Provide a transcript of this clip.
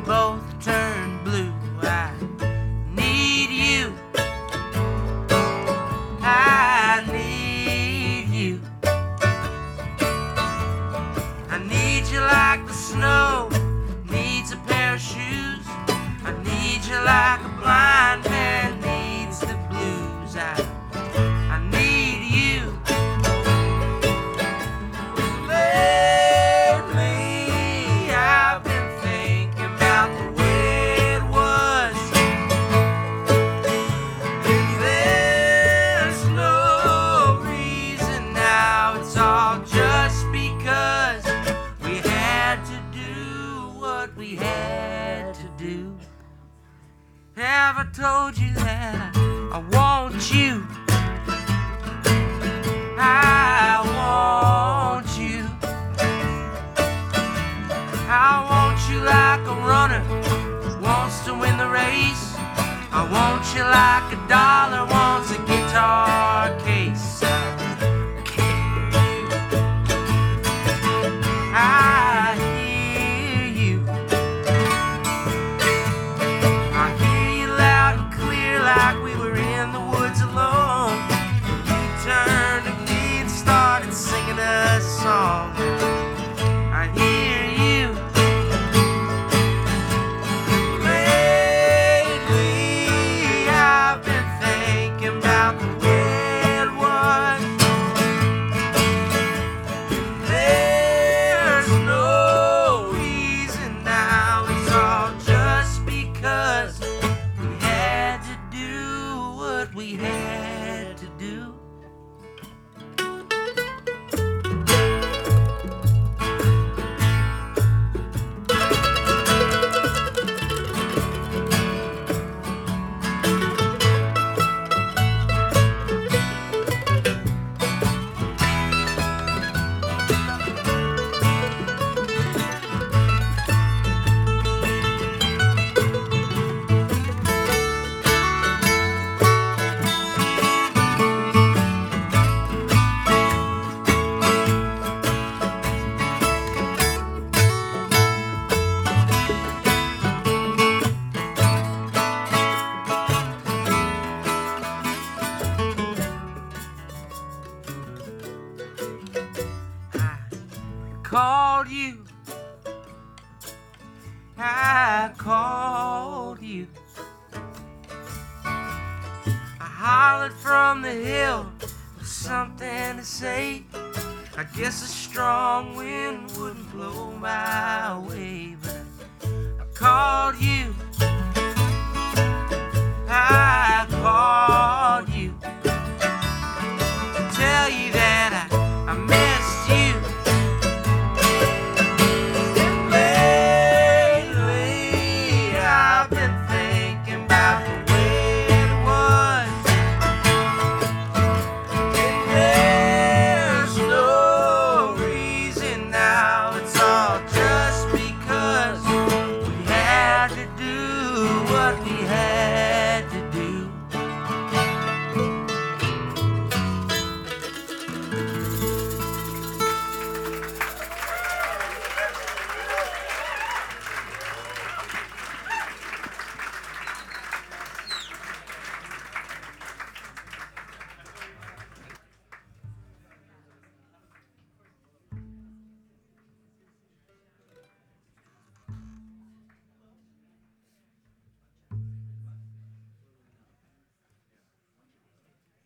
both turn blue. I need you. I need you. I need you like the snow needs a pair of shoes. I need you like a blind man needs the blues. I need you. Lately I've been thinking about the way it was. There's no reason now, it's all just because we had to do what we had to do. Have I told you that I want you? I want you. I want you like a runner wants to win the race. I want you like a dollar wants a guitar case. I hear you. I hear you loud and clear like we were in the woods alone. You turned to me and started singing a song. I hear you. Lately I've been thinking about the way it was. There's no reason now, it's all just because we had to do what we had to do. Called you. I called you. I hollered from the hill with something to say. I guess a strong wind wouldn't blow my way, but I called you.